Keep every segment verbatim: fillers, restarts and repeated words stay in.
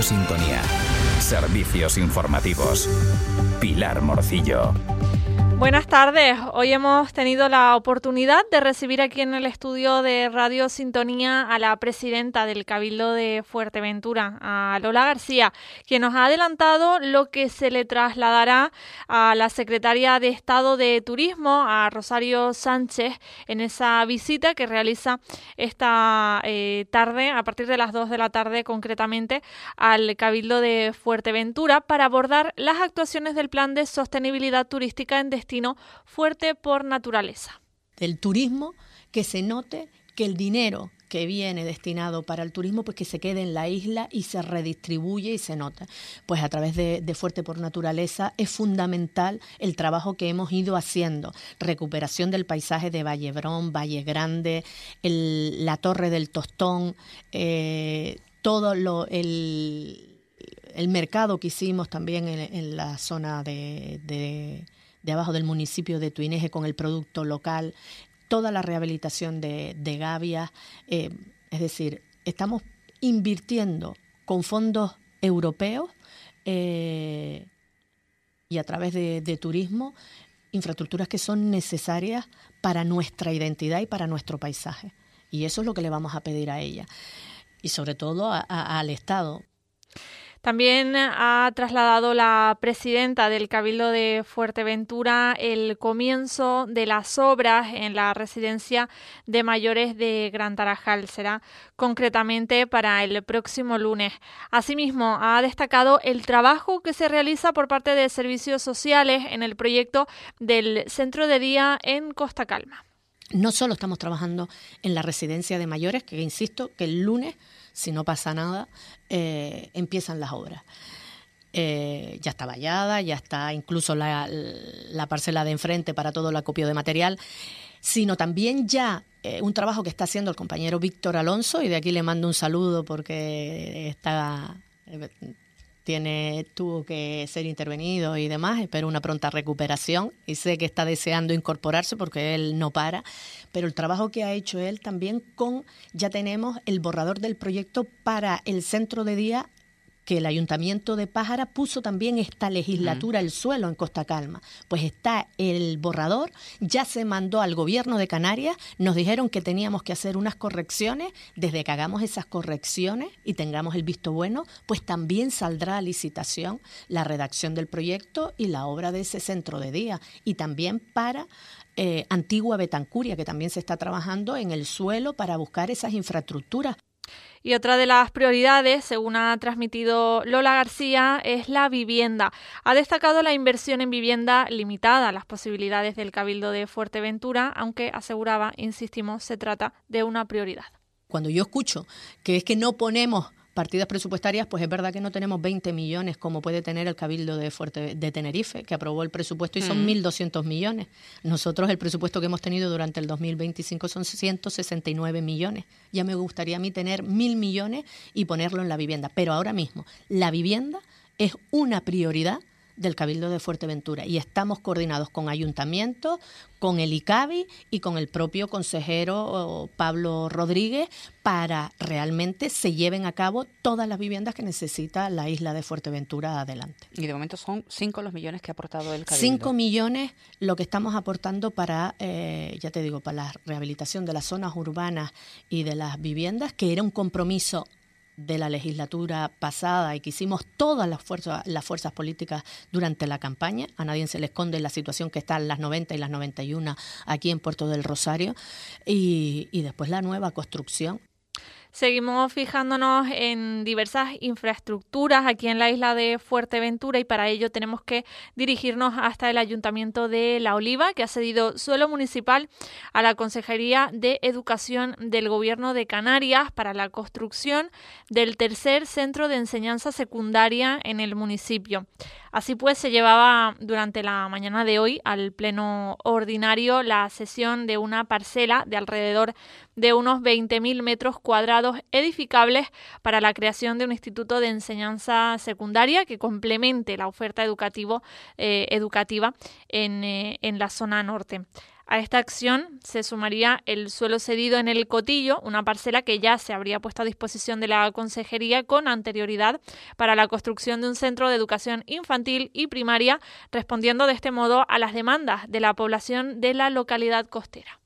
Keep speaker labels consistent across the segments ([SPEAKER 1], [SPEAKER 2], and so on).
[SPEAKER 1] Sintonía. Servicios informativos. Pilar Morcillo.
[SPEAKER 2] Buenas tardes. Hoy hemos tenido la oportunidad de recibir aquí en el estudio de Radio Sintonía a la presidenta del Cabildo de Fuerteventura, a Lola García, quien nos ha adelantado lo que se le trasladará a la secretaria de Estado de Turismo, a Rosario Sánchez, en esa visita que realiza esta eh, tarde, a partir de las dos de la tarde concretamente, al Cabildo de Fuerteventura para abordar las actuaciones del Plan de Sostenibilidad Turística en destino fuerte por naturaleza.
[SPEAKER 3] Del turismo, que se note que el dinero que viene destinado para el turismo, pues que se quede en la isla y se redistribuye y se nota. Pues a través de, de Fuerte por Naturaleza es fundamental el trabajo que hemos ido haciendo. Recuperación del paisaje de Vallebrón, Valle Grande, el, la Torre del Tostón, eh, todo lo, el, el mercado que hicimos también en, en la zona de... de de abajo del municipio de Tuineje con el producto local, toda la rehabilitación de, de gavias, eh, es decir, estamos invirtiendo con fondos europeos eh, y a través de, de turismo, infraestructuras que son necesarias para nuestra identidad y para nuestro paisaje. Y eso es lo que le vamos a pedir a ella y sobre todo a, a, al Estado.
[SPEAKER 2] También ha trasladado la presidenta del Cabildo de Fuerteventura el comienzo de las obras en la residencia de mayores de Gran Tarajal. Será concretamente para el próximo lunes. Asimismo, ha destacado el trabajo que se realiza por parte de servicios sociales en el proyecto del centro de día en Costa Calma.
[SPEAKER 3] No solo estamos trabajando en la residencia de mayores, que insisto, que el lunes, si no pasa nada, eh, empiezan las obras. Eh, ya está vallada, ya está incluso la, la parcela de enfrente para todo el acopio de material, sino también ya eh, un trabajo que está haciendo el compañero Víctor Alonso, y de aquí le mando un saludo porque está... Eh, Tiene, tuvo que ser intervenido y demás, espero una pronta recuperación y sé que está deseando incorporarse porque él no para, pero el trabajo que ha hecho él también con, ya tenemos el borrador del proyecto para el centro de día que el Ayuntamiento de Pájara puso también esta legislatura, el suelo en Costa Calma. Pues está el borrador, ya se mandó al Gobierno de Canarias, nos dijeron que teníamos que hacer unas correcciones, desde que hagamos esas correcciones y tengamos el visto bueno, pues también saldrá a licitación la redacción del proyecto y la obra de ese centro de día. Y también para eh, Antigua Betancuria, que también se está trabajando en el suelo para buscar esas infraestructuras.
[SPEAKER 2] Y otra de las prioridades, según ha transmitido Lola García, es la vivienda. Ha destacado la inversión en vivienda limitada a las posibilidades del Cabildo de Fuerteventura, aunque aseguraba, insistimos, se trata de una prioridad.
[SPEAKER 3] Cuando yo escucho que es que no ponemos partidas presupuestarias, pues es verdad que no tenemos veinte millones como puede tener el Cabildo de Fuerte de Tenerife, que aprobó el presupuesto y son mm. mil doscientos millones. Nosotros el presupuesto que hemos tenido durante el dos mil veinticinco son ciento sesenta y nueve millones. Ya me gustaría a mí tener mil millones y ponerlo en la vivienda. Pero ahora mismo la vivienda es una prioridad del Cabildo de Fuerteventura y estamos coordinados con ayuntamientos, con el ICABI y con el propio consejero Pablo Rodríguez para realmente se lleven a cabo todas las viviendas que necesita la isla de Fuerteventura adelante.
[SPEAKER 4] Y de momento son cinco los millones que ha aportado el Cabildo.
[SPEAKER 3] Cinco millones lo que estamos aportando para, eh, ya te digo, para la rehabilitación de las zonas urbanas y de las viviendas, que era un compromiso de la legislatura pasada y que hicimos todas las fuerzas, las fuerzas políticas durante la campaña. A nadie se le esconde la situación que está en las noventa y las noventa y uno aquí en Puerto del Rosario y, y después la nueva construcción.
[SPEAKER 2] Seguimos fijándonos en diversas infraestructuras aquí en la isla de Fuerteventura y para ello tenemos que dirigirnos hasta el Ayuntamiento de La Oliva, que ha cedido suelo municipal a la Consejería de Educación del Gobierno de Canarias para la construcción del tercer centro de enseñanza secundaria en el municipio. Así pues, se llevaba durante la mañana de hoy al pleno ordinario la cesión de una parcela de alrededor de unos veinte mil metros cuadrados edificables para la creación de un instituto de enseñanza secundaria que complemente la oferta educativo, eh, educativa en, eh, en la zona norte. A esta acción se sumaría el suelo cedido en el Cotillo, una parcela que ya se habría puesto a disposición de la Consejería con anterioridad para la construcción de un centro de educación infantil y primaria, respondiendo de este modo a las demandas de la población de la localidad costera.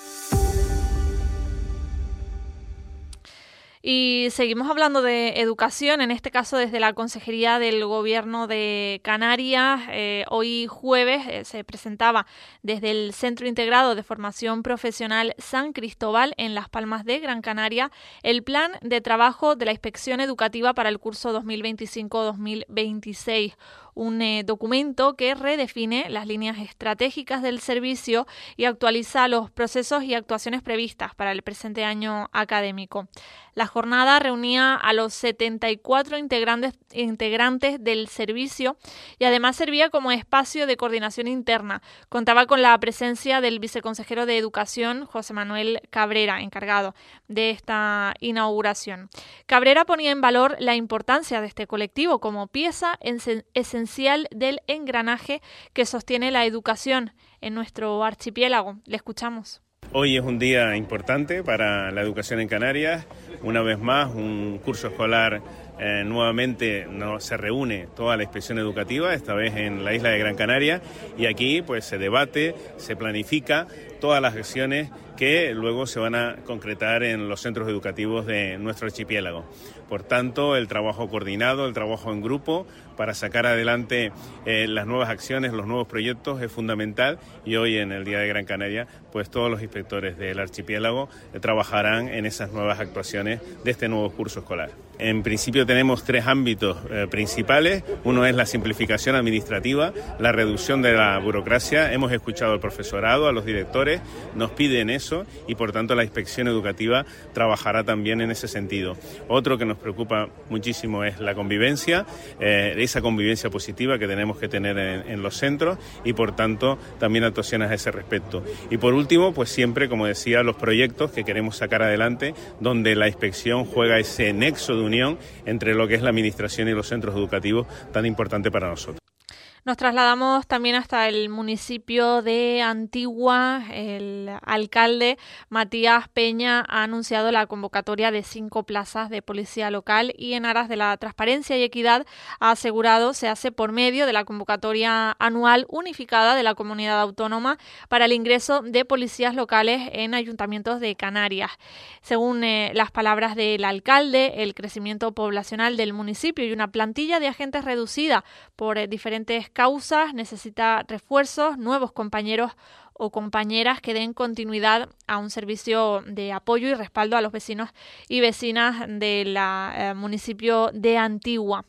[SPEAKER 2] Y seguimos hablando de educación, en este caso desde la Consejería del Gobierno de Canarias. Eh, hoy jueves eh, se presentaba desde el Centro Integrado de Formación Profesional San Cristóbal en Las Palmas de Gran Canaria el plan de trabajo de la Inspección Educativa para el curso dos mil veinticinco dos mil veintiséis. Un eh, documento que redefine las líneas estratégicas del servicio y actualiza los procesos y actuaciones previstas para el presente año académico. La jornada reunía a los setenta y cuatro integrantes, integrantes del servicio y además servía como espacio de coordinación interna. Contaba con la presencia del viceconsejero de Educación, José Manuel Cabrera, encargado de esta inauguración. Cabrera ponía en valor la importancia de este colectivo como pieza esencial del engranaje que sostiene la educación en nuestro archipiélago. Le escuchamos.
[SPEAKER 5] Hoy es un día importante para la educación en Canarias. Una vez más, un curso escolar eh, nuevamente no, se reúne toda la inspección educativa, esta vez en la isla de Gran Canaria, y aquí pues se debate, se planifica todas las acciones que luego se van a concretar en los centros educativos de nuestro archipiélago. Por tanto, el trabajo coordinado, el trabajo en grupo para sacar adelante eh, las nuevas acciones, los nuevos proyectos es fundamental, y hoy en el Día de Gran Canaria pues todos los inspectores del archipiélago eh, trabajarán en esas nuevas actuaciones de este nuevo curso escolar. En principio tenemos tres ámbitos eh, principales. Uno es la simplificación administrativa, la reducción de la burocracia. Hemos escuchado al profesorado, a los directores, nos piden eso y por tanto la inspección educativa trabajará también en ese sentido. Otro que nos preocupa muchísimo es la convivencia, eh, esa convivencia positiva que tenemos que tener en, en los centros y por tanto también actuaciones a ese respecto. Y por último, pues siempre, como decía, los proyectos que queremos sacar adelante donde la inspección juega ese nexo de unión entre lo que es la administración y los centros educativos tan importante para nosotros.
[SPEAKER 2] Nos trasladamos también hasta el municipio de Antigua. El alcalde Matías Peña ha anunciado la convocatoria de cinco plazas de policía local y en aras de la transparencia y equidad ha asegurado se hace por medio de la convocatoria anual unificada de la comunidad autónoma para el ingreso de policías locales en ayuntamientos de Canarias. Según eh, las palabras del alcalde, el crecimiento poblacional del municipio y una plantilla de agentes reducida por eh, diferentes causas necesita refuerzos, nuevos compañeros o compañeras que den continuidad a un servicio de apoyo y respaldo a los vecinos y vecinas del eh, municipio de Antigua.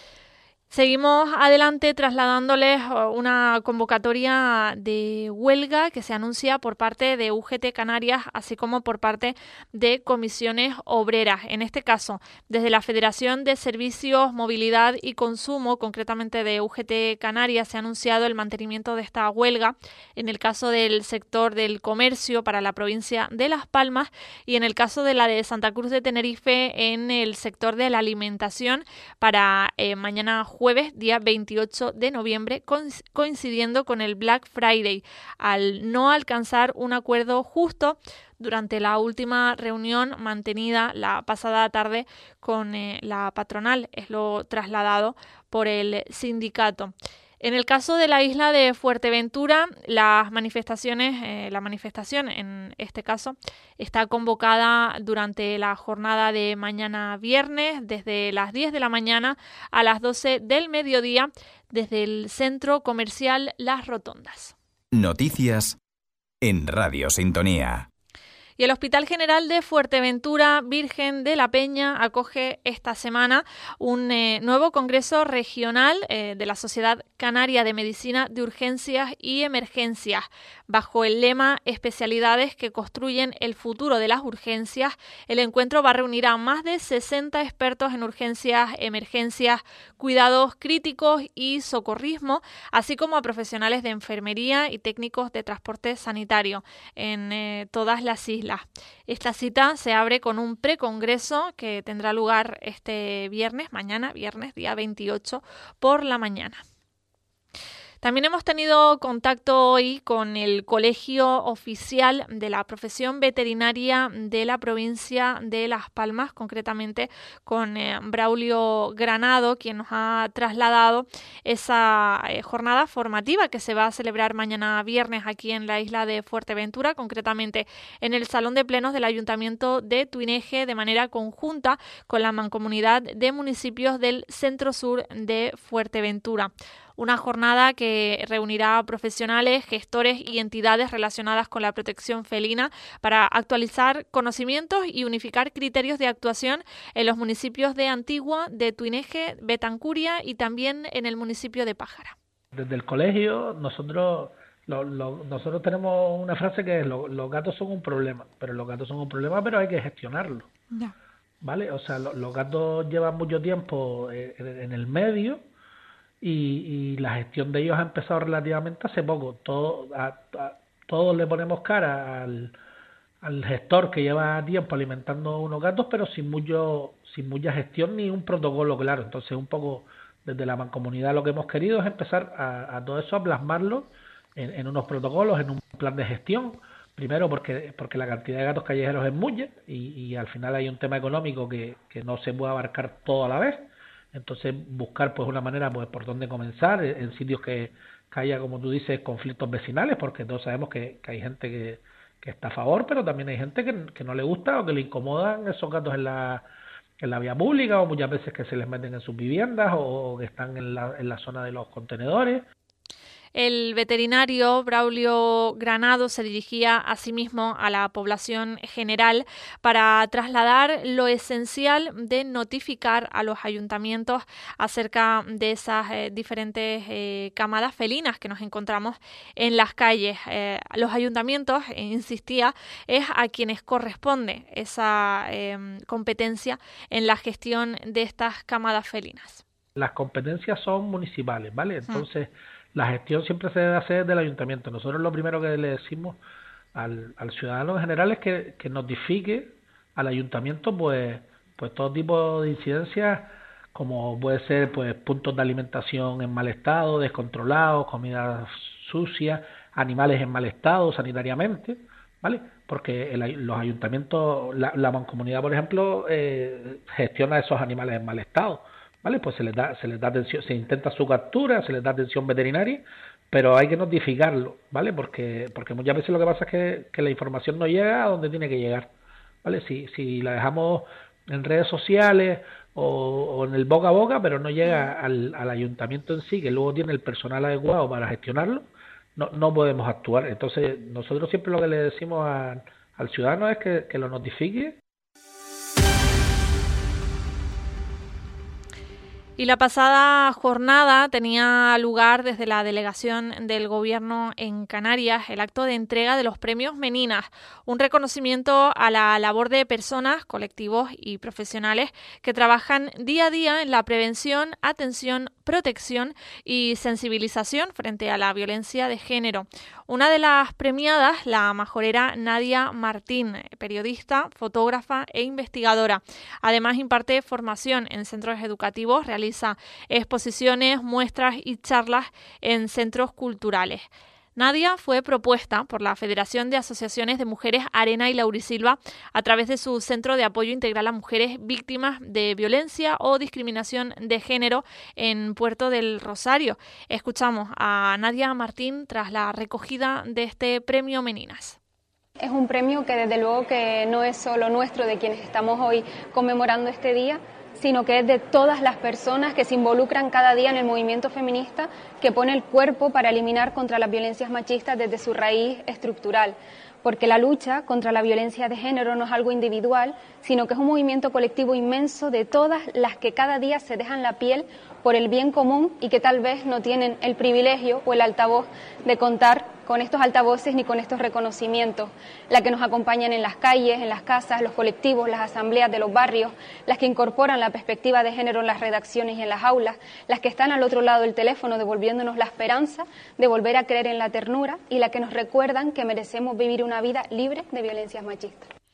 [SPEAKER 2] Seguimos adelante trasladándoles una convocatoria de huelga que se anuncia por parte de U G T Canarias, así como por parte de comisiones obreras. En este caso, desde la Federación de Servicios, Movilidad y Consumo, concretamente de U G T Canarias, se ha anunciado el mantenimiento de esta huelga en el caso del sector del comercio para la provincia de Las Palmas y en el caso de la de Santa Cruz de Tenerife en el sector de la alimentación para eh, mañana jueves. jueves, día veintiocho de noviembre, coincidiendo con el Black Friday, al no alcanzar un acuerdo justo durante la última reunión mantenida la pasada tarde con eh, la patronal, es lo trasladado por el sindicato. En el caso de la isla de Fuerteventura, las manifestaciones, eh, la manifestación en este caso está convocada durante la jornada de mañana viernes, desde las diez de la mañana a las doce del mediodía, desde el Centro Comercial Las Rotondas.
[SPEAKER 1] Noticias en Radio Sintonía.
[SPEAKER 2] Y el Hospital General de Fuerteventura Virgen de la Peña acoge esta semana un eh, nuevo congreso regional eh, de la Sociedad Canaria de Medicina de Urgencias y Emergencias. Bajo el lema Especialidades que construyen el futuro de las urgencias, el encuentro va a reunir a más de sesenta expertos en urgencias, emergencias, cuidados críticos y socorrismo, así como a profesionales de enfermería y técnicos de transporte sanitario en eh, todas las islas. Esta cita se abre con un precongreso que tendrá lugar este viernes, mañana, viernes, día veintiocho, por la mañana. También hemos tenido contacto hoy con el Colegio Oficial de la Profesión Veterinaria de la provincia de Las Palmas, concretamente con eh, Braulio Granado, quien nos ha trasladado esa eh, jornada formativa que se va a celebrar mañana viernes aquí en la isla de Fuerteventura, concretamente en el Salón de Plenos del Ayuntamiento de Tuineje, de manera conjunta con la Mancomunidad de Municipios del Centro Sur de Fuerteventura. Una jornada que reunirá a profesionales, gestores y entidades relacionadas con la protección felina para actualizar conocimientos y unificar criterios de actuación en los municipios de Antigua, de Tuineje, Betancuria y también en el municipio de Pájara.
[SPEAKER 6] Desde el colegio nosotros lo, lo, nosotros tenemos una frase que es lo, los gatos son un problema, pero los gatos son un problema, pero hay que gestionarlo. No. ¿Vale? O sea, lo, los gatos llevan mucho tiempo en, en el medio. Y, y la gestión de ellos ha empezado relativamente hace poco. Todo, a, a, todos le ponemos cara al, al gestor que lleva tiempo alimentando unos gatos, pero sin mucho sin mucha gestión ni un protocolo claro. Entonces, un poco desde la mancomunidad lo que hemos querido es empezar a, a todo eso a plasmarlo en, en unos protocolos, en un plan de gestión. Primero porque porque la cantidad de gatos callejeros es mucha y, y al final hay un tema económico que, que no se puede abarcar todo a la vez. Entonces buscar pues una manera pues por dónde comenzar en sitios que, que haya, como tú dices, conflictos vecinales, porque todos sabemos que, que hay gente que, que está a favor, pero también hay gente que, que no le gusta o que le incomodan esos gatos en la en la vía pública, o muchas veces que se les meten en sus viviendas o que están en la, en la zona de los contenedores.
[SPEAKER 2] El veterinario Braulio Granado se dirigía asimismo a la población general para trasladar lo esencial de notificar a los ayuntamientos acerca de esas eh, diferentes eh, camadas felinas que nos encontramos en las calles. Eh, los ayuntamientos, eh, insistía, es a quienes corresponde esa eh, competencia en la gestión de estas camadas felinas.
[SPEAKER 6] Las competencias son municipales, ¿vale? Entonces, mm. la gestión siempre se debe hacer del ayuntamiento. Nosotros lo primero que le decimos al, al ciudadano en general es que, que notifique al ayuntamiento pues pues todo tipo de incidencias, como puede ser pues puntos de alimentación en mal estado, descontrolados, comida sucia, animales en mal estado sanitariamente, ¿vale? Porque el, los ayuntamientos, la, la mancomunidad, por ejemplo, eh, gestiona esos animales en mal estado. ¿Vale? Pues se les da, se les da atención, se intenta su captura, se les da atención veterinaria, pero hay que notificarlo, ¿vale? Porque, porque muchas veces lo que pasa es que, que la información no llega a donde tiene que llegar, ¿vale? Si, si la dejamos en redes sociales o, o en el boca a boca, pero no llega al, al ayuntamiento en sí, que luego tiene el personal adecuado para gestionarlo, no, no podemos actuar. Entonces, nosotros siempre lo que le decimos a, al ciudadano es que, que lo notifique.
[SPEAKER 2] Y la pasada jornada tenía lugar desde la delegación del Gobierno en Canarias el acto de entrega de los premios Meninas, un reconocimiento a la labor de personas, colectivos y profesionales que trabajan día a día en la prevención, atención, protección y sensibilización frente a la violencia de género. Una de las premiadas, la majorera Nadia Martín, periodista, fotógrafa e investigadora. Además imparte formación en centros educativos, realiza exposiciones, muestras y charlas en centros culturales. Nadia fue propuesta por la Federación de Asociaciones de Mujeres Arena y Laurisilva a través de su Centro de Apoyo Integral a Mujeres Víctimas de Violencia o Discriminación de Género en Puerto del Rosario. Escuchamos a Nadia Martín tras la recogida de este premio Meninas.
[SPEAKER 7] Es un premio que desde luego que no es solo nuestro, de quienes estamos hoy conmemorando este día, sino que es de todas las personas que se involucran cada día en el movimiento feminista, que pone el cuerpo para eliminar contra las violencias machistas desde su raíz estructural. Porque la lucha contra la violencia de género no es algo individual, sino que es un movimiento colectivo inmenso de todas las que cada día se dejan la piel por el bien común y que tal vez no tienen el privilegio o el altavoz de contar con estos altavoces ni con estos reconocimientos, las que nos acompañan en las calles, en las casas, los colectivos, las asambleas de los barrios, las que incorporan la perspectiva de género en las redacciones y en las aulas, las que están al otro lado del teléfono devolviéndonos la esperanza de volver a creer en la ternura y las que nos recuerdan que merecemos vivir una vida libre de violencias machistas.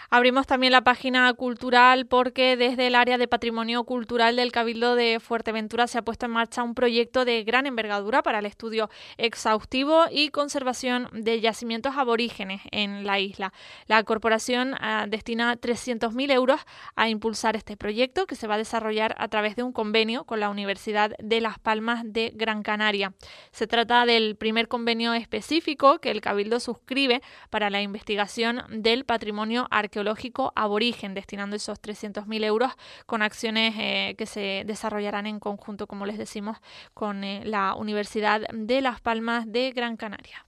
[SPEAKER 2] Abrimos también la página cultural porque desde el área de Patrimonio Cultural del Cabildo de Fuerteventura se ha puesto en marcha un proyecto de gran envergadura para el estudio exhaustivo y conservación de yacimientos aborígenes en la isla. La corporación uh, destina trescientos mil euros a impulsar este proyecto, que se va a desarrollar a través de un convenio con la Universidad de Las Palmas de Gran Canaria. Se trata del primer convenio específico que el Cabildo suscribe para la investigación del patrimonio arqueológico aborigen, destinando esos trescientos mil euros con acciones eh, que se desarrollarán en conjunto, como les decimos, con eh, la Universidad de Las Palmas de Gran Canaria.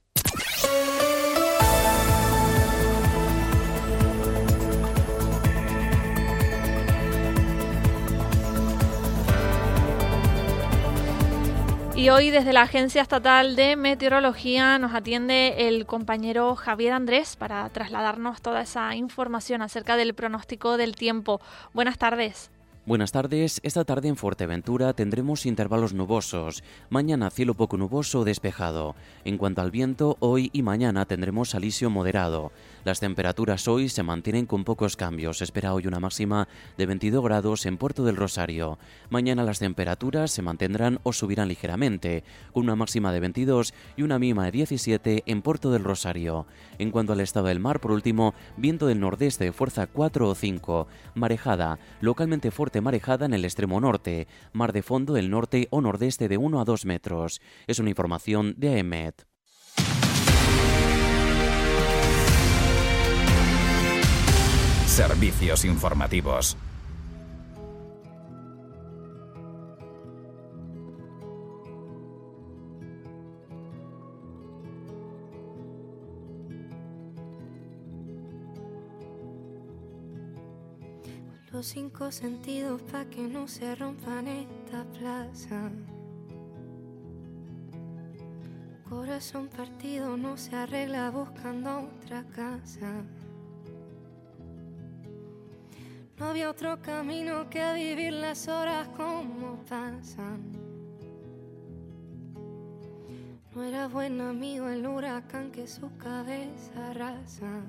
[SPEAKER 2] Y hoy desde la Agencia Estatal de Meteorología nos atiende el compañero Javier Andrés para trasladarnos toda esa información acerca del pronóstico del tiempo. Buenas tardes.
[SPEAKER 8] Buenas tardes. Esta tarde en Fuerteventura tendremos intervalos nubosos. Mañana cielo poco nuboso o despejado. En cuanto al viento, hoy y mañana tendremos alisio moderado. Las temperaturas hoy se mantienen con pocos cambios. Se espera hoy una máxima de veintidós grados en Puerto del Rosario. Mañana las temperaturas se mantendrán o subirán ligeramente, con una máxima de veintidós y una mínima de diecisiete en Puerto del Rosario. En cuanto al estado del mar, por último, viento del nordeste de fuerza cuatro o cinco. Marejada, localmente fuerte marejada en el extremo norte. Mar de fondo del norte o nordeste de uno a dos metros. Es una información de A E M E T.
[SPEAKER 1] Servicios informativos.
[SPEAKER 9] Los cinco sentidos pa' que no se rompan esta plaza. Corazón partido no se arregla buscando otra casa. No había otro camino que vivir las horas como pasan. No era buen amigo el huracán que su cabeza arrasa.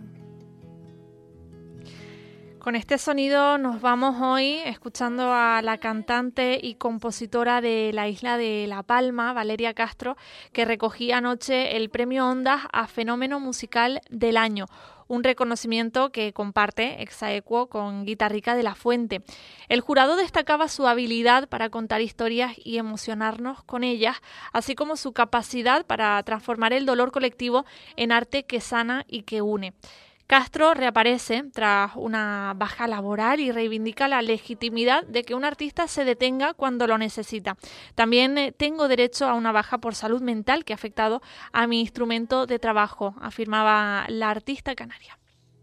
[SPEAKER 2] Con este sonido nos vamos hoy escuchando a la cantante y compositora de la isla de La Palma, Valeria Castro, que recogía anoche el premio Ondas a Fenómeno Musical del Año, un reconocimiento que comparte ex aequo con Guitarrica de la Fuente. El jurado destacaba su habilidad para contar historias y emocionarnos con ellas, así como su capacidad para transformar el dolor colectivo en arte que sana y que une. Castro reaparece tras una baja laboral y reivindica la legitimidad de que un artista se detenga cuando lo necesita. También eh, tengo derecho a una baja por salud mental que ha afectado a mi instrumento de trabajo, afirmaba la artista canaria.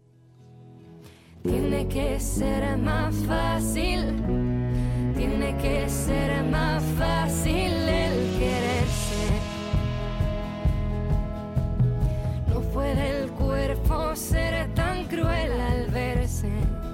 [SPEAKER 9] Tiene que ser más fácil, tiene que ser más fácil el quererse. No puede el cuerpo ser tan cruel al verse.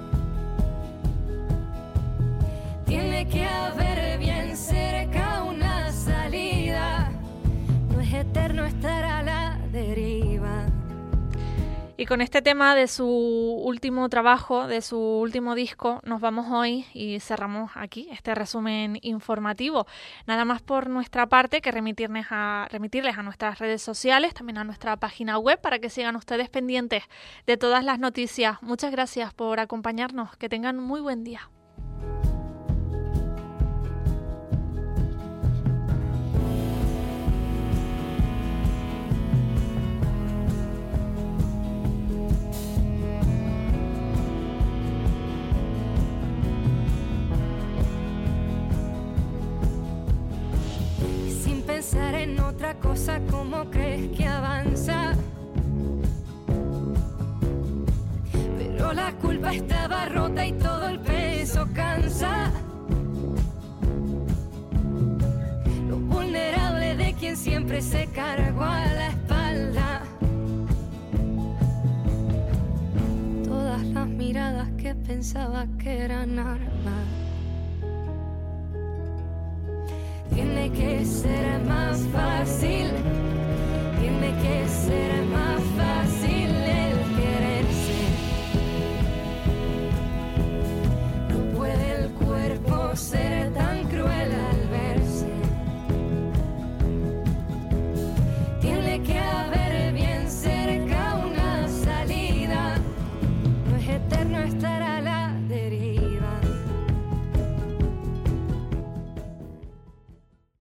[SPEAKER 9] Tiene que haber bien cerca una salida. No es eterno estar a la deriva.
[SPEAKER 2] Y con este tema de su último trabajo, de su último disco, nos vamos hoy y cerramos aquí este resumen informativo. Nada más por nuestra parte que remitirles a, remitirles a nuestras redes sociales, también a nuestra página web para que sigan ustedes pendientes de todas las noticias. Muchas gracias por acompañarnos. Que tengan muy buen día.
[SPEAKER 9] Pensar en otra cosa, ¿cómo crees que avanza? Pero la culpa estaba rota y todo el peso cansa. Lo vulnerable de quien siempre se cargó a la espalda. Todas las miradas que pensaba que eran armas. Tiene que ser más fácil, tiene que ser más fácil el quererse. eterno estar a la deriva.